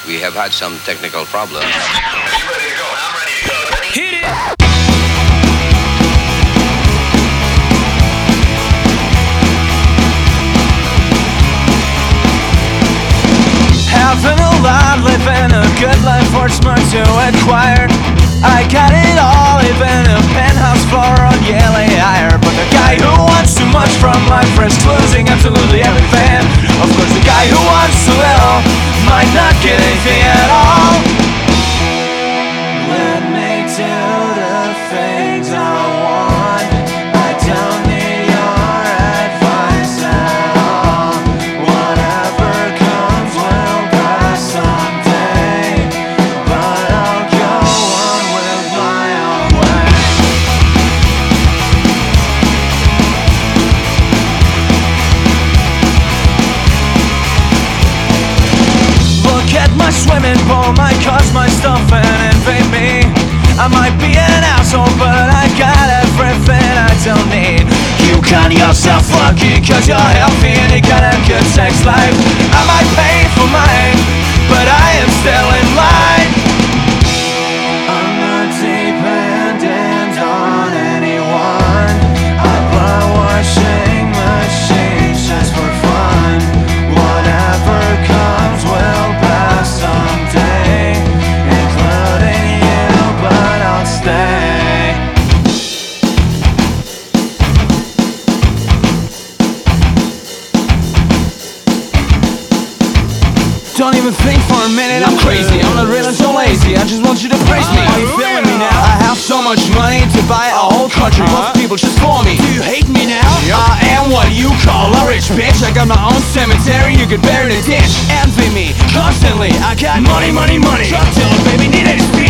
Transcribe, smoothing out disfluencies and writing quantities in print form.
We have had some technical problems. Hit it! Having a lot, living a good life, or smart to acquire. I got it all, even a penthouse floor on Yale higher. But the guy who wants too much from life risks losing absolutely everything. Of course, the guy who wants too little might not get anything at all. Let me do the things I want. I don't need your advice at all. Whatever comes will pass someday, but I'll go on with my own way. Look at my swimming pool, might cause my stuff and invade me. I might be an asshole, but I got everything I don't need. You count yourself lucky, cause you're healthy and you got a good sex life. I might pay for mine, but I am still in line. I'm not dependent on anyone. I buy washing machines just for fun. Whatever comes will pass someday, including you, but I'll stay. Don't even think for a minute I'm crazy. I'm not real and so lazy, I just want you to praise me. Are you feeling me now? I have so much money to buy a whole country. Most people just for me. Do you hate me now? I am what you call a rich bitch. I got my own cemetery, you could bury in a ditch. Envy me constantly, I got money, money, money. Drug dealer, baby, need any speed.